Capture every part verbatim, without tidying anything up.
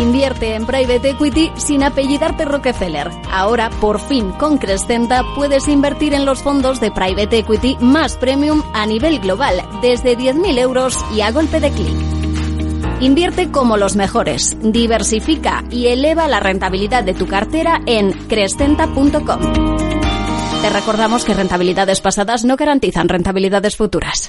Invierte en Private Equity sin apellidarte Rockefeller. Ahora, por fin, con Crescenta puedes invertir en los fondos de Private Equity más premium a nivel global, desde diez mil euros y a golpe de clic. Invierte como los mejores, diversifica y eleva la rentabilidad de tu cartera en crescenta punto com. Te recordamos que rentabilidades pasadas no garantizan rentabilidades futuras.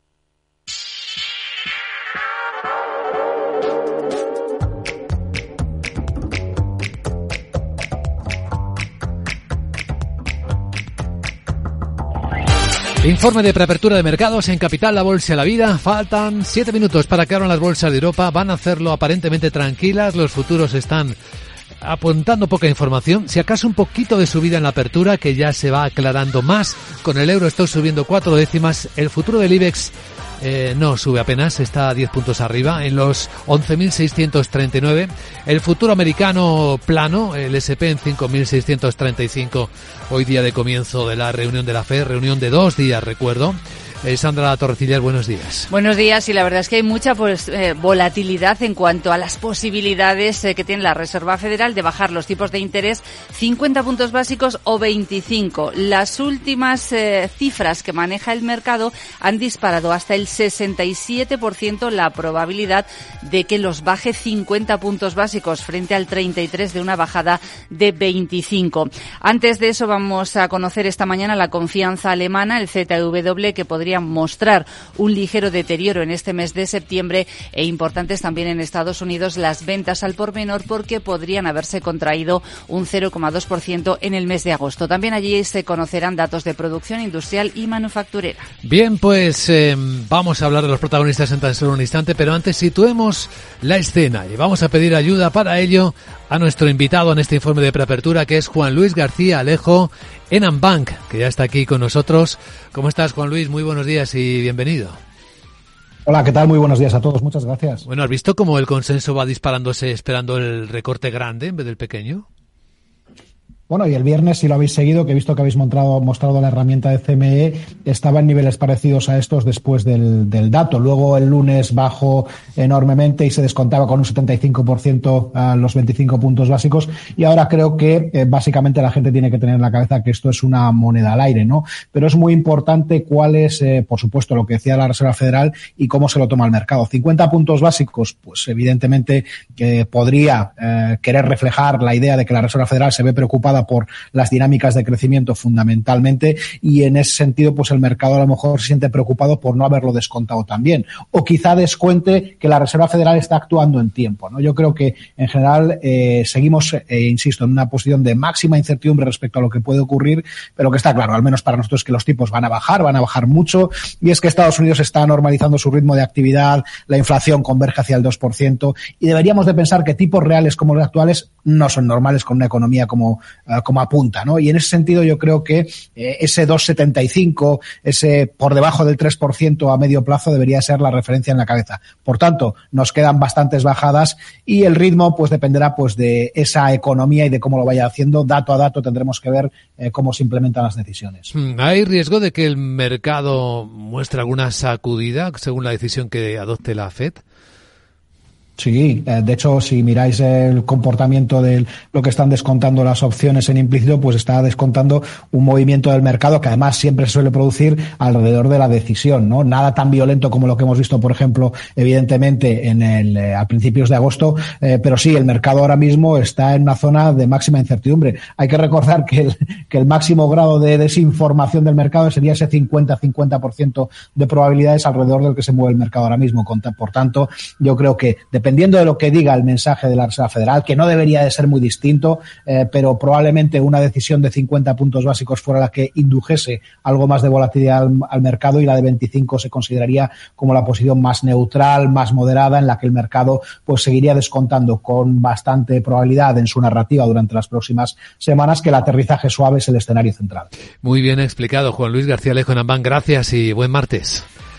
Informe de preapertura de mercados en Capital, la Bolsa y la Vida. Faltan siete minutos para que abran las bolsas de Europa. Van a hacerlo aparentemente tranquilas. Los futuros están apuntando poca información. Si acaso un poquito de subida en la apertura, que ya se va aclarando más. Con el euro está subiendo cuatro décimas. El futuro del IBEX eh, no sube apenas, está a diez puntos arriba, en los once mil seiscientos treinta y nueve. El futuro americano plano, el ese pe en cinco mil seiscientos treinta y cinco. Hoy día de comienzo de la reunión de la F E D, reunión de dos días, recuerdo. Eh, Sandra Torrecillas, buenos días. Buenos días, y la verdad es que hay mucha pues, eh, volatilidad en cuanto a las posibilidades eh, que tiene la Reserva Federal de bajar los tipos de interés cincuenta puntos básicos o veinticinco. Las últimas eh, cifras que maneja el mercado han disparado hasta el sesenta y siete por ciento la probabilidad de que los baje cincuenta puntos básicos frente al treinta y tres por ciento de una bajada de veinticinco. Antes de eso vamos a conocer esta mañana la confianza alemana, el Z W, que podría mostrar un ligero deterioro en este mes de septiembre, e importantes también en Estados Unidos las ventas al por menor, porque podrían haberse contraído un cero coma dos por ciento en el mes de agosto. También allí se conocerán datos de producción industrial y manufacturera. Bien, pues eh, vamos a hablar de los protagonistas en tan solo un instante, pero antes situemos la escena y vamos a pedir ayuda para ello a nuestro invitado en este informe de preapertura, que es Juan Luis García Alejo, en Ambank, que ya está aquí con nosotros. ¿Cómo estás, Juan Luis? Muy buenos días y bienvenido. Hola, ¿qué tal? Muy buenos días a todos. Muchas gracias. Bueno, ¿has visto cómo el consenso va disparándose esperando el recorte grande en vez del pequeño? Bueno, y el viernes, si lo habéis seguido, que he visto que habéis mostrado, mostrado la herramienta de C M E, estaba en niveles parecidos a estos después del, del dato. Luego el lunes bajó enormemente y se descontaba con un setenta y cinco por ciento a los veinticinco puntos básicos. Y ahora creo que eh, básicamente la gente tiene que tener en la cabeza que esto es una moneda al aire, ¿no? Pero es muy importante cuál es, eh, por supuesto, lo que decía la Reserva Federal y cómo se lo toma el mercado. cincuenta puntos básicos, pues evidentemente que podría eh, querer reflejar la idea de que la Reserva Federal se ve preocupada por las dinámicas de crecimiento fundamentalmente, y en ese sentido pues el mercado a lo mejor se siente preocupado por no haberlo descontado también, o quizá descuente que la Reserva Federal está actuando en tiempo, ¿no? Yo creo que en general eh, seguimos, eh, insisto, en una posición de máxima incertidumbre respecto a lo que puede ocurrir, pero que está claro, al menos para nosotros, que los tipos van a bajar, van a bajar mucho, y es que Estados Unidos está normalizando su ritmo de actividad, la inflación converge hacia el dos por ciento, y deberíamos de pensar que tipos reales como los actuales no son normales con una economía como, uh, como apunta, ¿no? Y en ese sentido yo creo que eh, ese dos setenta y cinco, ese por debajo del tres por ciento a medio plazo debería ser la referencia en la cabeza. Por tanto, nos quedan bastantes bajadas y el ritmo pues dependerá pues de esa economía y de cómo lo vaya haciendo. Dato a dato tendremos que ver eh, cómo se implementan las decisiones. ¿Hay riesgo de que el mercado muestre alguna sacudida según la decisión que adopte la F E D? Sí, de hecho, si miráis el comportamiento de lo que están descontando las opciones en implícito, pues está descontando un movimiento del mercado que además siempre se suele producir alrededor de la decisión, ¿no? Nada tan violento como lo que hemos visto, por ejemplo, evidentemente en el eh, a principios de agosto, eh, pero sí, el mercado ahora mismo está en una zona de máxima incertidumbre. Hay que recordar que el, que el máximo grado de desinformación del mercado sería ese cincuenta a cincuenta por ciento de probabilidades alrededor del que se mueve el mercado ahora mismo. Por tanto, yo creo que depende Dependiendo de lo que diga el mensaje de la Reserva Federal, que no debería de ser muy distinto, eh, pero probablemente una decisión de cincuenta puntos básicos fuera la que indujese algo más de volatilidad al, al mercado, y la de veinticinco se consideraría como la posición más neutral, más moderada, en la que el mercado pues seguiría descontando con bastante probabilidad en su narrativa durante las próximas semanas que el aterrizaje suave es el escenario central. Muy bien explicado, Juan Luis García Alejo en Ambank. Gracias y buen martes.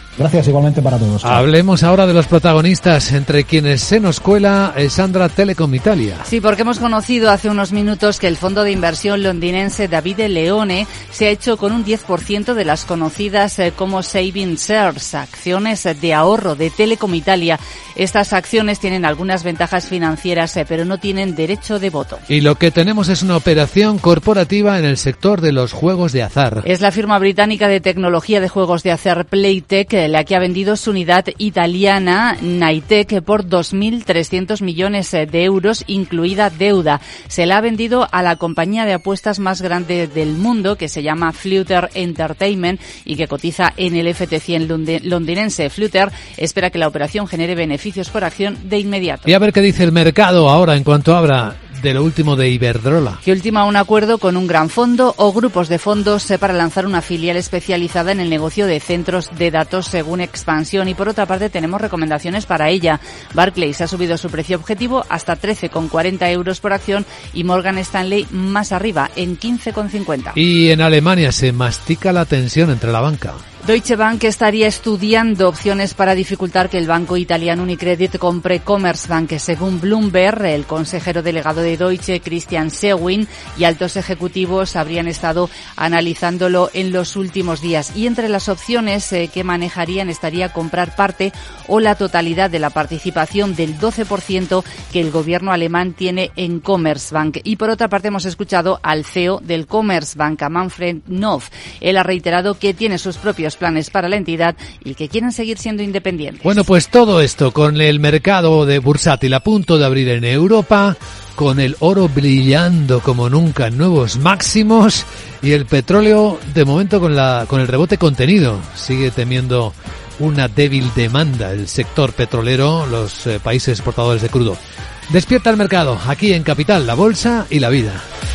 Gracias igualmente para todos. Hablemos ahora de los protagonistas, entre quienes se nos cuela Sandra Telecom Italia. Sí, porque hemos conocido hace unos minutos que el fondo de inversión londinense Davide Leone se ha hecho con un diez por ciento de las conocidas como Saving Shares, acciones de ahorro de Telecom Italia. Estas acciones tienen algunas ventajas financieras, pero no tienen derecho de voto. Y lo que tenemos es una operación corporativa en el sector de los juegos de azar. Es la firma británica de tecnología de juegos de azar Playtech la que ha vendido su unidad italiana Nightech por dos mil trescientos millones de euros, incluida deuda. Se la ha vendido a la compañía de apuestas más grande del mundo, que se llama Flutter Entertainment y que cotiza en el F T S E londinense. Flutter espera que la operación genere beneficios por acción de inmediato. Y a ver qué dice el mercado ahora en cuanto abra de lo último de Iberdrola. Que ultima un acuerdo con un gran fondo o grupos de fondos para lanzar una filial especializada en el negocio de centros de datos según Expansión. Y por otra parte tenemos recomendaciones para ella. Barclays ha subido su precio objetivo hasta trece con cuarenta euros por acción y Morgan Stanley más arriba en quince con cincuenta. Y en Alemania se mastica la tensión entre la banca. Deutsche Bank estaría estudiando opciones para dificultar que el banco italiano Unicredit compre Commerzbank. Según Bloomberg, el consejero delegado de Deutsche, Christian Sewing, y altos ejecutivos habrían estado analizándolo en los últimos días. Y entre las opciones eh, que manejarían estaría comprar parte o la totalidad de la participación del doce por ciento que el gobierno alemán tiene en Commerzbank. Y por otra parte hemos escuchado al C E O del Commerzbank, a Manfred Knof. Él ha reiterado que tiene sus propios planes para la entidad y que quieren seguir siendo independientes. Bueno, pues todo esto con el mercado de bursátil a punto de abrir en Europa, con el oro brillando como nunca en nuevos máximos y el petróleo de momento con la con el rebote contenido. Sigue temiendo una débil demanda el sector petrolero, los eh, países exportadores de crudo. Despierta el mercado aquí en Capital, la bolsa y la vida.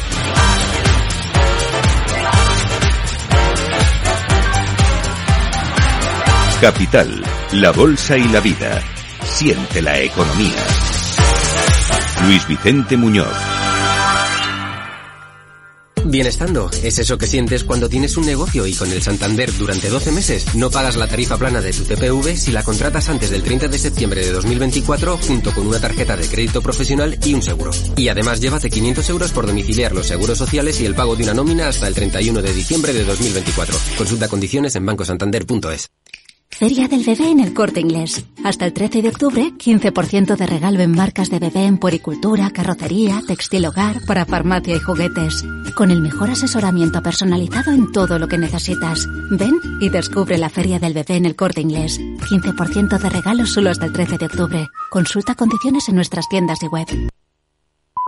Capital, la bolsa y la vida. Siente la economía. Luis Vicente Muñoz. Bienestando es eso que sientes cuando tienes un negocio y con el Santander durante doce meses no pagas la tarifa plana de tu T P V si la contratas antes del treinta de septiembre de dos mil veinticuatro junto con una tarjeta de crédito profesional y un seguro. Y además llévate quinientos euros por domiciliar los seguros sociales y el pago de una nómina hasta el treinta y uno de diciembre de dos mil veinticuatro. Consulta condiciones en banco santander punto es. Feria del Bebé en el Corte Inglés. Hasta el trece de octubre, quince por ciento de regalo en marcas de bebé en puericultura, carrocería, textil hogar, para farmacia y juguetes. Con el mejor asesoramiento personalizado en todo lo que necesitas. Ven y descubre la Feria del Bebé en el Corte Inglés. quince por ciento de regalo solo hasta el trece de octubre. Consulta condiciones en nuestras tiendas y web.